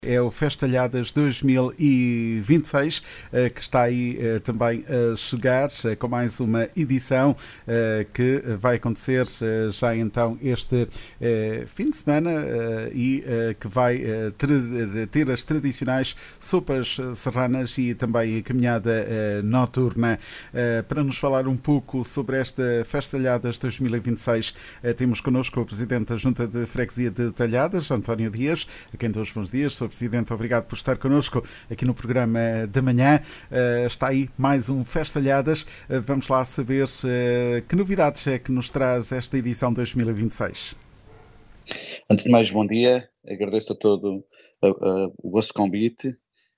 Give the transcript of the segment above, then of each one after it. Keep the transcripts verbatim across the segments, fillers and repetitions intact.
É o Festalhadas dois mil e vinte e seis que está aí também a chegar com mais uma edição que vai acontecer já então este fim de semana e que vai ter as tradicionais sopas serranas e também a caminhada noturna. Para nos falar um pouco sobre esta Festalhadas dois mil e vinte e seis, temos connosco o Presidente da Junta de Freguesia de Talhadas, António Dias, a quem dou os bons dias. Sou Presidente, obrigado por estar connosco aqui no programa da manhã. Uh, está aí mais um Festalhadas. Uh, vamos lá saber uh, que novidades é que nos traz esta edição dois mil e vinte e seis. Antes de mais, bom dia. Agradeço a todo uh, uh, o vosso convite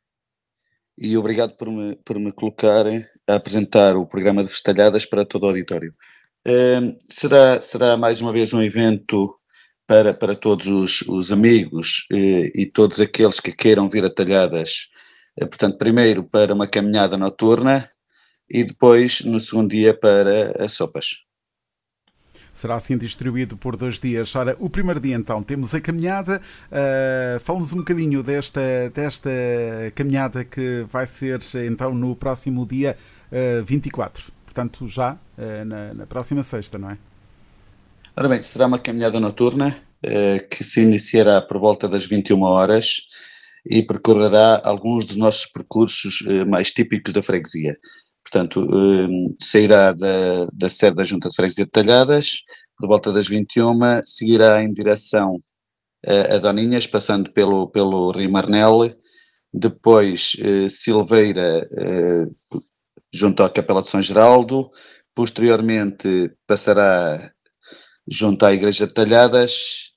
e obrigado por me, por me colocarem a apresentar o programa de Festalhadas para todo o auditório. Uh, será, será mais uma vez um evento Para, para todos os, os amigos eh, e todos aqueles que queiram vir a Talhadas, eh, portanto, primeiro para uma caminhada noturna e depois, no segundo dia, para as sopas. Será assim distribuído por dois dias. Ora, o primeiro dia então temos a caminhada. Uh, Fala-nos um bocadinho desta, desta caminhada que vai ser então no próximo dia uh, vinte e quatro. Portanto, já uh, na, na próxima sexta, não é? Ora bem, será uma caminhada noturna eh, que se iniciará por volta das vinte e uma horas e percorrerá alguns dos nossos percursos eh, mais típicos da freguesia. Portanto, eh, sairá da, da sede da Junta de Freguesia de Talhadas, por volta das vinte e uma, seguirá em direção eh, a Doninhas, passando pelo, pelo Rio Marnel, depois eh, Silveira, eh, junto à Capela de São Geraldo, posteriormente passará junto à Igreja de Talhadas,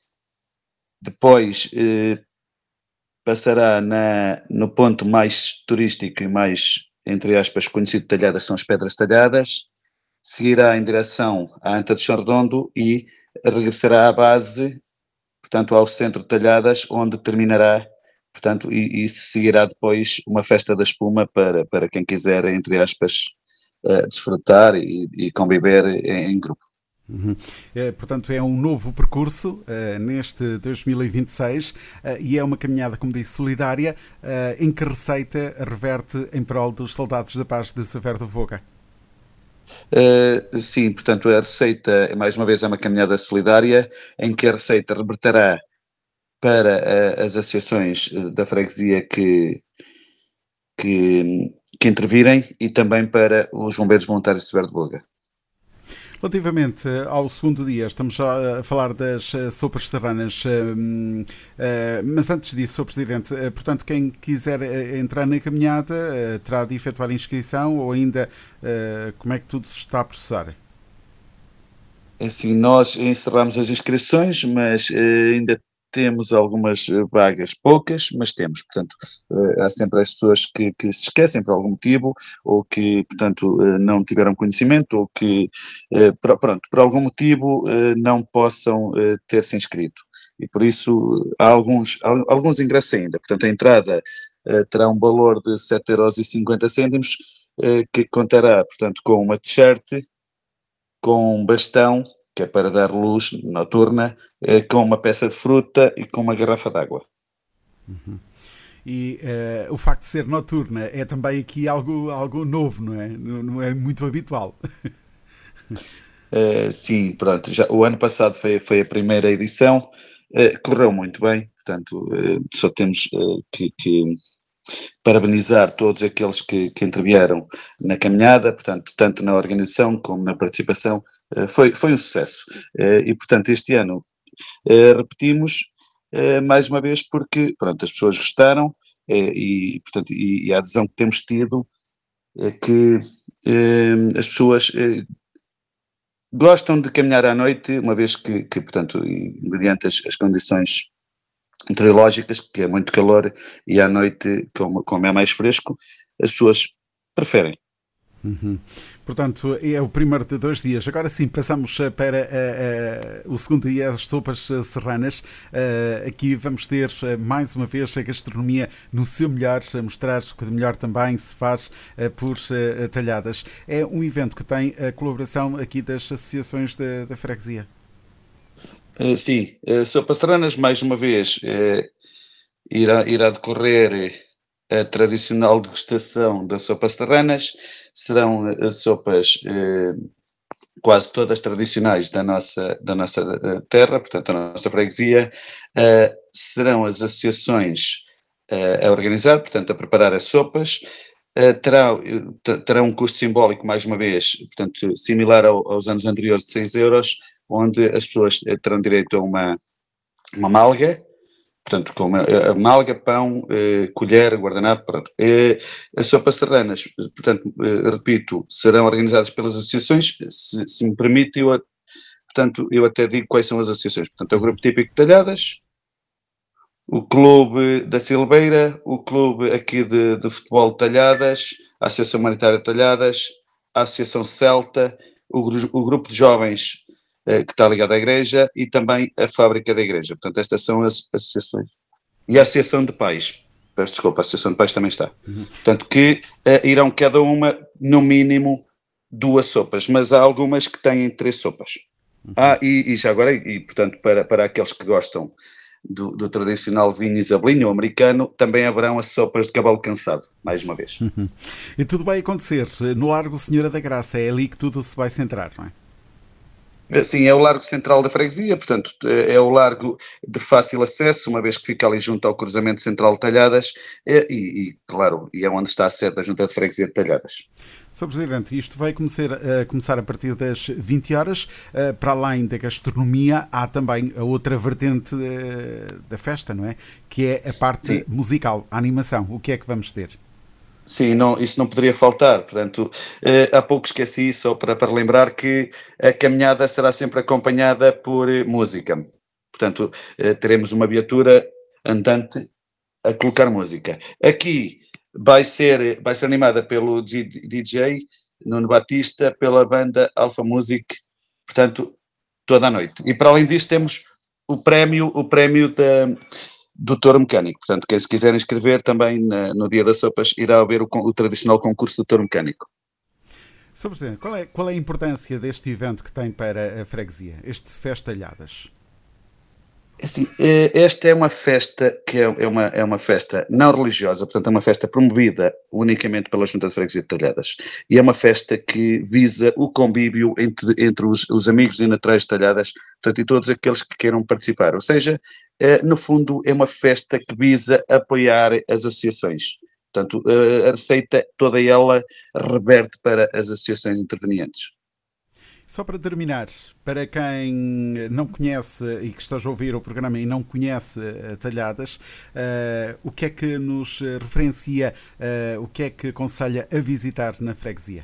depois eh, passará na, no ponto mais turístico e mais, entre aspas, conhecido de Talhadas, são as Pedras Talhadas, seguirá em direção à Anta de Chão Redondo e regressará à base, portanto ao centro de Talhadas, onde terminará, portanto, e, e seguirá depois uma festa da espuma para, para quem quiser, entre aspas, uh, desfrutar e, e conviver em, em grupo. Uhum. É, portanto, é um novo percurso uh, neste dois mil e vinte e seis uh, e é uma caminhada, como disse, solidária, uh, em que receita reverte em prol dos soldados da paz de Severo do Voga. Uh, sim, portanto, a receita, mais uma vez, é uma caminhada solidária em que a receita reverterá para uh, as associações da freguesia que, que, que intervirem e também para os bombeiros voluntários de Severo do Voga. Relativamente ao segundo dia, estamos já a falar das sopas serranas, mas antes disso, Senhor Presidente, portanto, quem quiser entrar na caminhada terá de efetuar a inscrição ou ainda como é que tudo se está a processar? Assim, nós encerramos as inscrições, mas ainda temos algumas vagas, poucas, mas temos, portanto, há sempre as pessoas que, que se esquecem por algum motivo, ou que, portanto, não tiveram conhecimento, ou que, pronto, por algum motivo não possam ter se inscrito. E por isso há alguns, há alguns ingressos ainda, portanto, a entrada terá um valor de sete euros e cinquenta cêntimos, que contará, portanto, com uma t-shirt, com um bastão, que é para dar luz noturna, eh, com uma peça de fruta e com uma garrafa de água. Uhum. E uh, o facto de ser noturna é também aqui algo, algo novo, não é? Não, não é muito habitual. uh, sim, pronto. Já, o ano passado foi, foi a primeira edição, uh, correu muito bem, portanto, uh, só temos uh, que, que parabenizar todos aqueles que, que intervieram na caminhada, portanto, tanto na organização como na participação, foi, foi um sucesso. E, portanto, este ano repetimos mais uma vez porque, pronto, as pessoas gostaram e, portanto, e, e a adesão que temos tido é que as pessoas gostam de caminhar à noite, uma vez que, que portanto, mediante as, as condições meteorológicas, que é muito calor, e à noite, como, como é mais fresco, as pessoas preferem. Uhum. Portanto, é o primeiro de dois dias. Agora sim, passamos para uh, uh, o segundo dia, as sopas serranas. Uh, aqui vamos ter uh, mais uma vez a gastronomia no seu melhor, a mostrar o que de melhor também se faz uh, por uh, Talhadas. É um evento que tem a colaboração aqui das associações da, da freguesia. Uh, sim, uh, sopas serranas, mais uma vez, uh, irá, irá decorrer a tradicional degustação das sopas serranas. Serão as sopas eh, quase todas tradicionais da nossa, da nossa terra, portanto, da nossa freguesia. Uh, serão as associações uh, a organizar, portanto, a preparar as sopas. Uh, terá, terá um custo simbólico, mais uma vez, portanto, similar ao, aos anos anteriores, de seis euros, onde as pessoas terão direito a uma, uma malga, portanto, com uma, a malga, pão, eh, colher, guardanapo, pronto. Eh, as sopas serranas, portanto, eh, repito, serão organizadas pelas associações. Se, se me permite, eu, portanto, eu até digo quais são as associações. Portanto, é o Grupo Típico de Talhadas, o Clube da Silveira, o Clube aqui de, de Futebol de Talhadas, a Associação Humanitária de Talhadas, a Associação Celta, o, o Grupo de Jovens que está ligado à Igreja, e também a Fábrica da Igreja. Portanto, estas são as associações. E a Associação de Pais. Peço desculpa, a Associação de Pais também está. Uhum. Portanto, que uh, irão cada uma, no mínimo, duas sopas, mas há algumas que têm três sopas. Uhum. Ah, e, e já agora, e, e portanto, para, para aqueles que gostam do, do tradicional vinho isabelinho ou americano, também haverão as sopas de cavalo cansado, mais uma vez. Uhum. E tudo vai acontecer no Largo Senhora da Graça, é ali que tudo se vai centrar, não é? Sim, é o largo central da freguesia, portanto, é o largo de fácil acesso, uma vez que fica ali junto ao cruzamento central de Talhadas, e, e claro, e é onde está a sede da Junta de Freguesia de Talhadas. senhor Presidente, isto vai começar a, começar a partir das vinte horas, para além da gastronomia, há também a outra vertente da festa, não é? Que é a parte Sim. musical, a animação. O que é que vamos ter? Sim, não, isso não poderia faltar, portanto, eh, há pouco esqueci, só para, para lembrar que a caminhada será sempre acompanhada por eh, música, portanto, eh, teremos uma viatura andante a colocar música. Aqui vai ser, vai ser animada pelo D J Nuno Batista, pela banda Alpha Music, portanto, toda a noite. E para além disso temos o prémio, o prémio da... do touro mecânico, portanto, quem se quiser inscrever também na, no dia das sopas irá haver o, o tradicional concurso do touro mecânico. senhor Presidente, qual é, qual é a importância deste evento que tem para a freguesia, este Festalhadas? Assim, esta é uma festa que é, é, uma, é uma festa não religiosa, portanto é uma festa promovida unicamente pela Junta de Freguesia de Talhadas, e é uma festa que visa o convívio entre, entre os, os amigos e naturais de Talhadas, portanto, e todos aqueles que queiram participar, ou seja, é, no fundo é uma festa que visa apoiar as associações, portanto a receita toda ela reverte para as associações intervenientes. Só para terminar, para quem não conhece e que esteja a ouvir o programa e não conhece Talhadas, uh, o que é que nos referencia, uh, o que é que aconselha a visitar na freguesia?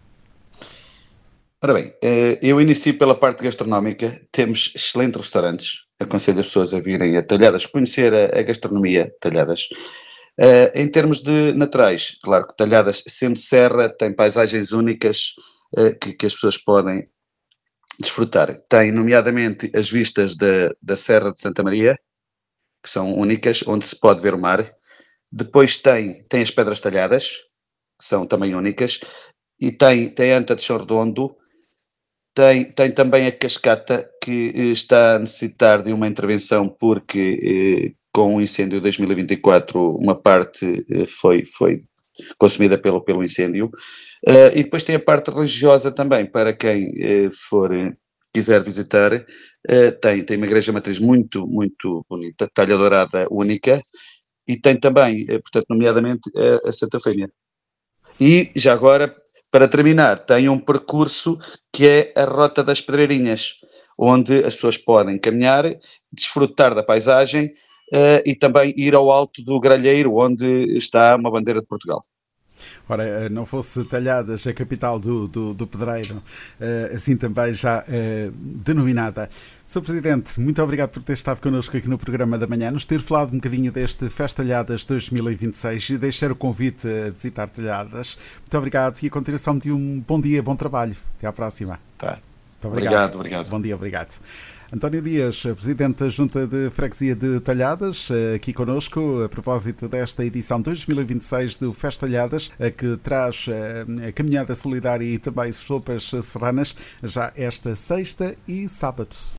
Ora bem, eu inicio pela parte gastronómica. Temos excelentes restaurantes, aconselho as pessoas a virem a Talhadas, conhecer a, a gastronomia de Talhadas. Uh, em termos de naturais, claro que Talhadas, sendo serra, tem paisagens únicas uh, que, que as pessoas podem desfrutar. Tem, nomeadamente, as vistas da, da Serra de Santa Maria, que são únicas, onde se pode ver o mar. Depois tem, tem as Pedras Talhadas, que são também únicas, e tem, tem a Anta de Chão Redondo, tem, tem também a Cascata, que está a necessitar de uma intervenção porque, eh, com o incêndio de dois mil e vinte e quatro, uma parte eh, foi, foi consumida pelo, pelo incêndio. Uh, e depois tem a parte religiosa também, para quem uh, for, uh, quiser visitar, uh, tem, tem uma igreja matriz muito, muito bonita, talha dourada única, e tem também, uh, portanto, nomeadamente, uh, a Santa Fêmea. E, já agora, para terminar, tem um percurso que é a Rota das Pedreirinhas, onde as pessoas podem caminhar, desfrutar da paisagem uh, e também ir ao alto do Gralheiro, onde está uma bandeira de Portugal. Ora, não fosse Talhadas a capital do, do, do Pedreiro, assim também já denominada. senhor Presidente, muito obrigado por ter estado connosco aqui no programa da manhã, nos ter falado um bocadinho deste Festalhadas dois mil e vinte e seis e deixar o convite a visitar Talhadas. Muito obrigado e a continuação de um bom dia, bom trabalho. Até à próxima. Tá. Muito obrigado. Obrigado, obrigado. Bom dia, obrigado. António Dias, Presidente da Junta de Freguesia de Talhadas, aqui connosco a propósito desta edição dois mil e vinte e seis do Festalhadas, que traz a caminhada solidária e também as sopas serranas já esta sexta e sábado.